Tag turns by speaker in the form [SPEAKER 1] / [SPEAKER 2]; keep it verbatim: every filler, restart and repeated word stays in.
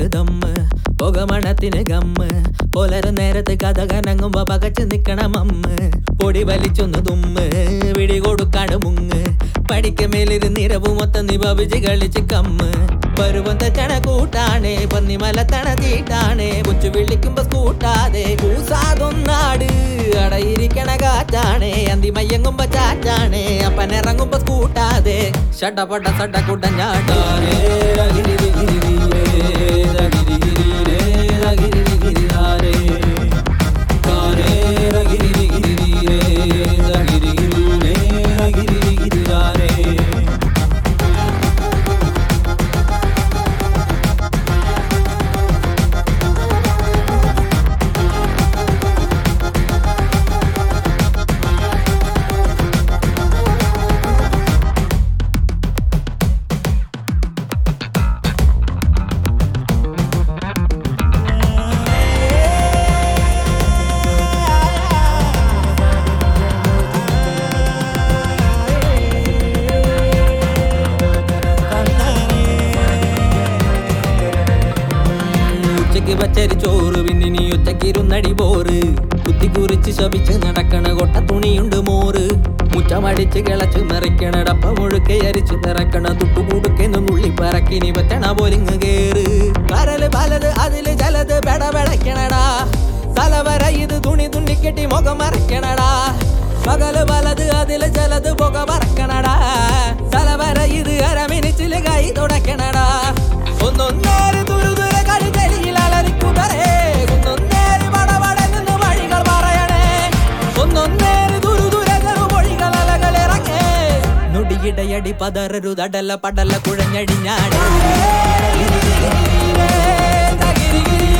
[SPEAKER 1] കണ്ണില് ദമ്മ് പുകമണത്തിന് ഗമ്മ് പുലര നേരത്ത് കഥ കനങ്ങുമ്പോ പകച്ചു നിക്കണം അമ്മ് പൊടി വലിച്ചൊന്ന് തുമ്മ് വിടി കൊടുക്കാട് മുങ്ങ് പഠിക്ക മേലിരുന്ന് നിരവ് മൊത്തം നിഭവിച്ച് കളിച്ച് കമ്മ് പരുവം തെറ്റണ കൂട്ടാണേ പന്നി മലത്തണ തീട്ടാണേ കൊച്ചു വിളിക്കുമ്പോ സ്കൂട്ടാതെ കൂസാതൊന്നാട് അടയിരിക്കണ കാറ്റാണേ അന്തി മയ്യങ്ങുമ്പോ ചാറ്റാണേ അപ്പനിറങ്ങുമ്പോ സ്കൂട്ടാതെ ഷട്ടപ്പട്ട സട്ട കുട്ടഞ്ഞാട്ടാനേ പച്ചരി ചോറ് പിന്നെ നീ ഒറ്റക്കിരുന്നടി പോറ് കുത്തി കുറിച്ച് ശപിച്ച് നടക്കണ കൊട്ട തുണിയുണ്ട് മോറ് മുറ്റമടിച്ച് കിളച്ച് നിറയ്ക്കണ ഡപ്പ മുഴുക്കെ അരിച്ച് നിറക്കണ തുട്ടുകൂടുക്കെന്ന് നുള്ളി പറക്കിനി പറ്റണ പോലിങ് കേറ് കരല് പലത് അതില് ചിലത് പെടപെടക്കണടാ തലവര ഇത് തുണി തുന്നിക്കെട്ടി മുഖം മറയ്ക്കണടാ പകല് പലത് അതില് ചിലത് പുക പറക്കണടാ തലവര ഇത് അരമിനിച്ചില് കൈ തുടക്കണടാ ഒന്നൊന്നേര് തുരുതുര കളികളിൽ അലറിക്കുതറേ ഒന്നൊന്നേര് പടപടെ നിന്ന് വഴികൾ പറയണേ ഒന്നൊന്നേര് തുരുതുര ചെറുമൊഴികൾ അലകളിറങ്ങേ നൊടിയിടയടി പതറരുതടല പടല കുഴഞ്ഞടിഞ്ഞാടേ